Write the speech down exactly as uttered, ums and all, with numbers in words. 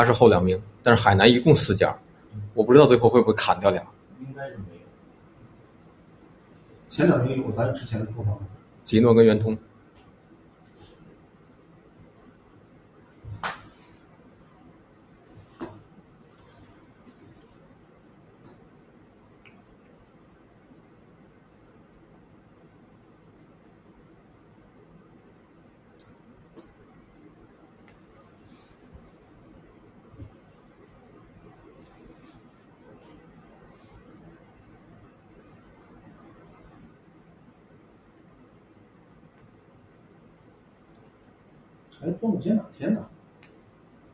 他是后两名，但是海南一共四家，我不知道最后会不会砍掉俩。 应该是没有。前两名有咱之前的说法吗？ 吉诺跟圆通。 哎，端午节哪天呢？